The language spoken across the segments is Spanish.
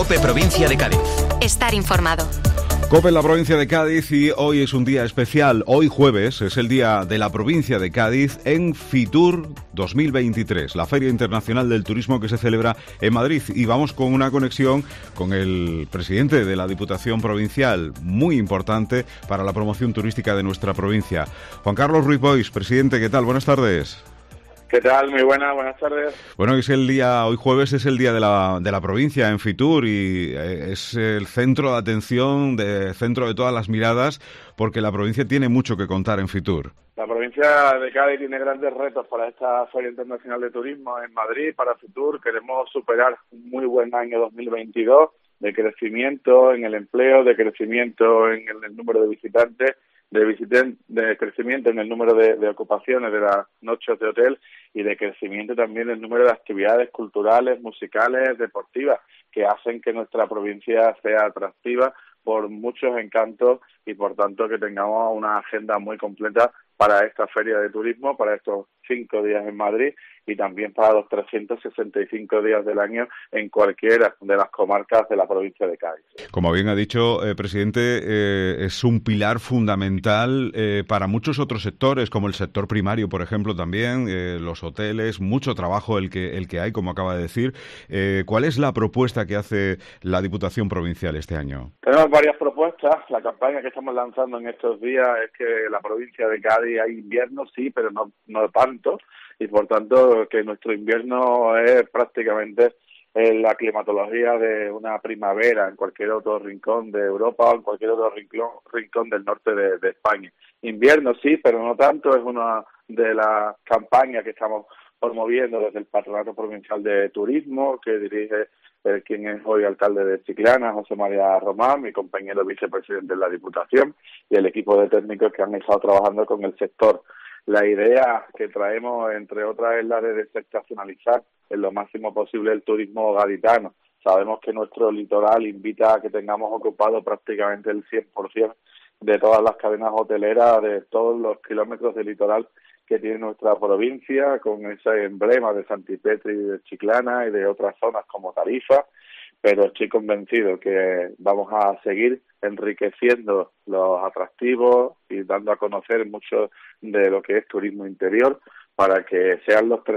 COPE Provincia de Cádiz. Estar informado. COPE en la provincia de Cádiz y hoy es un día especial. Hoy jueves es el día de la provincia de Cádiz en Fitur 2023, la Feria Internacional del Turismo que se celebra en Madrid. Y vamos con una conexión con el presidente de la Diputación Provincial, muy importante para la promoción turística de nuestra provincia. Juan Carlos Ruiz Boix, presidente, ¿qué tal? Buenas tardes. ¿Qué tal? Muy buenas tardes. Bueno, es el día, hoy jueves es el día de la provincia en Fitur y es el centro de atención, centro de todas las miradas, porque la provincia tiene mucho que contar en Fitur. La provincia de Cádiz tiene grandes retos para esta Feria Internacional de Turismo en Madrid, para Fitur. Queremos superar un muy buen año 2022 de crecimiento en el empleo, de crecimiento en el número de visitantes, de crecimiento en el número de ocupaciones de las noches de hotel y de crecimiento también en el número de actividades culturales, musicales, deportivas, que hacen que nuestra provincia sea atractiva por muchos encantos y por tanto que tengamos una agenda muy completa para esta feria de turismo, para estos 5 días en Madrid y también para los 365 días del año en cualquiera de las comarcas de la provincia de Cádiz. Como bien ha dicho, presidente, es un pilar fundamental para muchos otros sectores, como el sector primario, por ejemplo, también, los hoteles, mucho trabajo el que hay, como acaba de decir. ¿Cuál es la propuesta que hace la Diputación Provincial este año? Tenemos varias propuestas. La campaña que estamos lanzando en estos días es que la provincia de Cádiz hay invierno, sí, pero no tanto, y por tanto que nuestro invierno es prácticamente la climatología de una primavera en cualquier otro rincón de Europa o en cualquier otro rincón del norte de España. Invierno sí, pero no tanto, es una de las campañas que estamos promoviendo desde el Patronato Provincial de Turismo, que dirige quien es hoy alcalde de Chiclana, José María Román, mi compañero vicepresidente de la Diputación, y el equipo de técnicos que han estado trabajando con el sector. La idea que traemos, entre otras, es la de desestacionalizar en lo máximo posible el turismo gaditano. Sabemos que nuestro litoral invita a que tengamos ocupado prácticamente el 100% de todas las cadenas hoteleras, de todos los kilómetros de litoral que tiene nuestra provincia, con ese emblema de Santipetri, de Chiclana y de otras zonas como Tarifa, pero estoy convencido que vamos a seguir enriqueciendo los atractivos y dando a conocer mucho de lo que es turismo interior para que sean los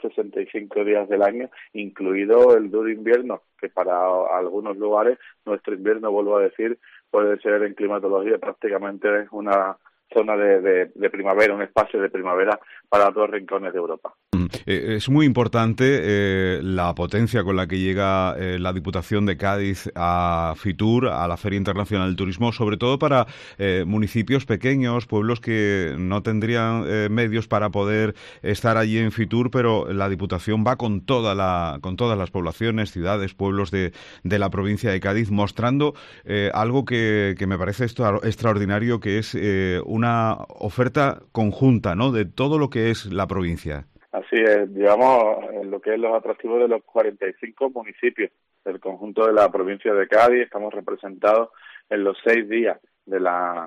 365 días del año, incluido el duro invierno, que para algunos lugares nuestro invierno, vuelvo a decir, puede ser en climatología prácticamente una zona de primavera, un espacio de primavera para otros rincones de Europa. Es muy importante la potencia con la que llega la Diputación de Cádiz a Fitur, a la Feria Internacional del Turismo, sobre todo para municipios pequeños, pueblos que no tendrían medios para poder estar allí en Fitur, pero la Diputación va con todas las poblaciones, ciudades, pueblos de la provincia de Cádiz, mostrando algo que me parece extraordinario, que es una oferta conjunta, ¿no?, de todo lo que es la provincia. Así es, digamos, en lo que es los atractivos de los 45 municipios del conjunto de la provincia de Cádiz. Estamos representados en los 6 días en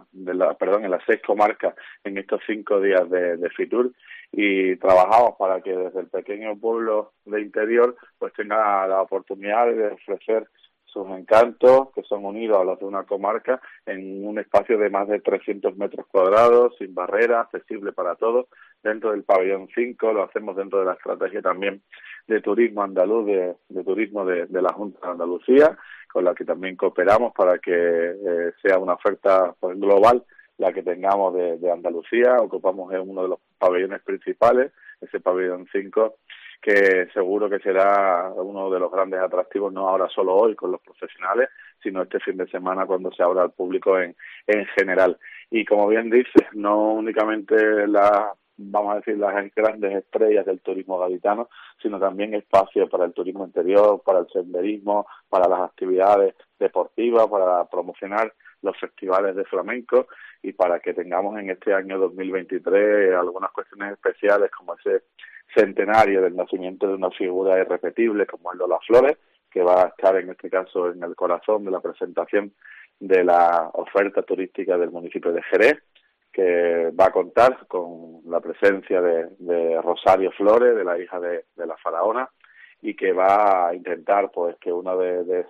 las 6 comarcas en estos 5 días de Fitur, y trabajamos para que desde el pequeño pueblo de interior pues tenga la oportunidad de ofrecer sus encantos, que son unidos a los de una comarca, en un espacio de más de 300 metros cuadrados, sin barreras, accesible para todos, dentro del pabellón 5, lo hacemos dentro de la estrategia también de turismo andaluz, de turismo de la Junta de Andalucía, con la que también cooperamos para que sea una oferta pues global la que tengamos de Andalucía. Ocupamos uno de los pabellones principales, ese pabellón 5, que seguro que será uno de los grandes atractivos, no ahora solo hoy con los profesionales, sino este fin de semana cuando se abra al público en general. Y como bien dices, no únicamente las grandes estrellas del turismo gaditano, sino también espacio para el turismo interior, para el senderismo, para las actividades deportivas, para promocionar los festivales de flamenco y para que tengamos en este año 2023 algunas cuestiones especiales como ese centenario del nacimiento de una figura irrepetible como el Lola Flores, que va a estar en este caso en el corazón de la presentación de la oferta turística del municipio de Jerez, que va a contar con la presencia de Rosario Flores, de la hija de la faraona, y que va a intentar pues que uno de esos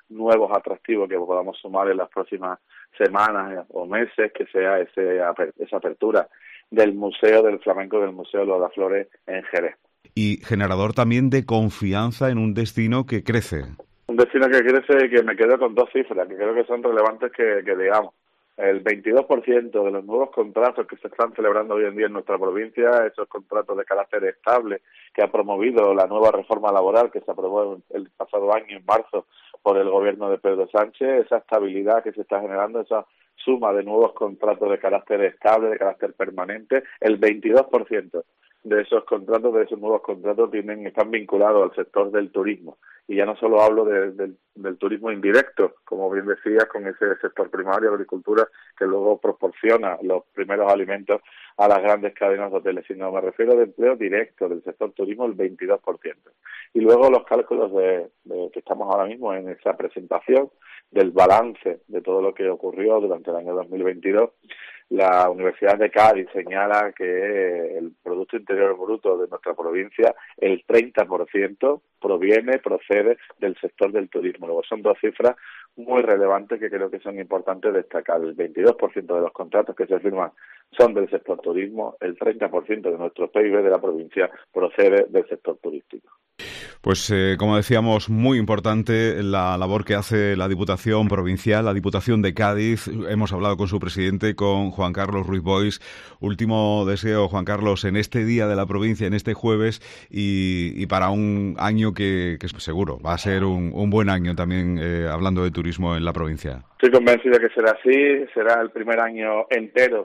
nuevos atractivos que podamos sumar en las próximas semanas o meses, que sea esa apertura del Museo del Flamenco, del Museo Lola Flores en Jerez. Y generador también de confianza en un destino que crece. Un destino que crece, que me quedo con dos cifras, que creo que son relevantes que digamos. El 22% de los nuevos contratos que se están celebrando hoy en día en nuestra provincia, esos contratos de carácter estable que ha promovido la nueva reforma laboral que se aprobó el pasado año, en marzo, por el gobierno de Pedro Sánchez, esa estabilidad que se está generando, esa suma de nuevos contratos de carácter estable, de carácter permanente, el 22% de esos contratos, de esos nuevos contratos están vinculados al sector del turismo. Y ya no solo hablo del turismo indirecto, como bien decías, con ese sector primario, agricultura, que luego proporciona los primeros alimentos a las grandes cadenas de hoteles, sino me refiero de empleo directo del sector turismo, el 22%. Y luego los cálculos de que estamos ahora mismo en esa presentación del balance de todo lo que ocurrió durante el año 2022, la Universidad de Cádiz señala que el Producto Interior Bruto de nuestra provincia, el 30% procede del sector del turismo. Luego son dos cifras muy relevantes que creo que son importantes destacar. El 22% de los contratos que se firman son del sector turismo, el 30% de nuestro PIB de la provincia procede del sector turístico. Pues, como decíamos, muy importante la labor que hace la Diputación Provincial, la Diputación de Cádiz. Hemos hablado con su presidente, con Juan Carlos Ruiz Boix. Último deseo, Juan Carlos, en este día de la provincia, en este jueves, y para un año que seguro va a ser un buen año también, hablando de turismo en la provincia. Estoy convencido que será así, será el primer año entero,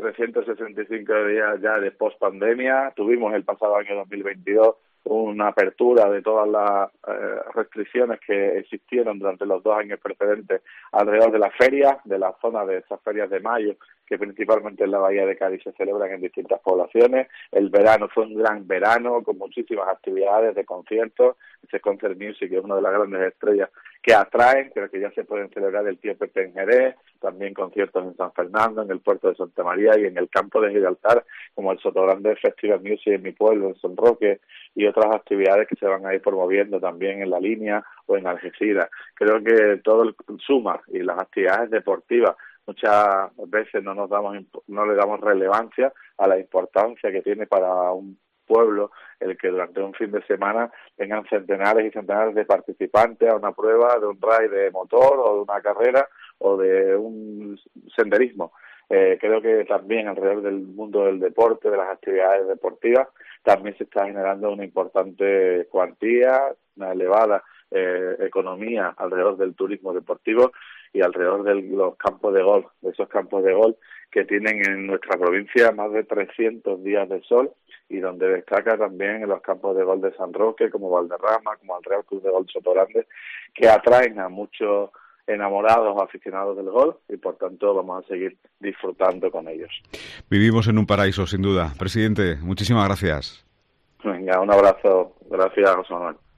365 días ya de post-pandemia. Tuvimos el pasado año 2022 una apertura de todas las restricciones que existieron durante los 2 años precedentes alrededor de las ferias, de la zona de esas ferias de mayo, que principalmente en la Bahía de Cádiz se celebran en distintas poblaciones. El verano fue un gran verano, con muchísimas actividades de conciertos. Ese Concert Music es una de las grandes estrellas que atraen, pero que ya se pueden celebrar el Tío Pepe en Jerez, también conciertos en San Fernando, en el puerto de Santa María y en el campo de Gibraltar, como el Sotogrande Festival Music en mi pueblo, en Son Roque, y otras actividades que se van a ir promoviendo también en La Línea o en Algeciras. Creo que todo suma, y las actividades deportivas muchas veces no le damos relevancia a la importancia que tiene para un pueblo el que durante un fin de semana vengan centenares y centenares de participantes a una prueba de un ride de motor o de una carrera o de un senderismo. Creo que también alrededor del mundo del deporte, de las actividades deportivas, también se está generando una importante cuantía, una elevada economía alrededor del turismo deportivo y alrededor de los campos de golf, de esos campos de golf que tienen en nuestra provincia más de 300 días de sol, y donde destaca también en los campos de golf de San Roque, como Valderrama, como el Real Club de Golf Sotogrande, que atraen a muchos enamorados o aficionados del golf, y por tanto vamos a seguir disfrutando con ellos. Vivimos en un paraíso, sin duda. Presidente, muchísimas gracias. Venga, un abrazo. Gracias, José Manuel.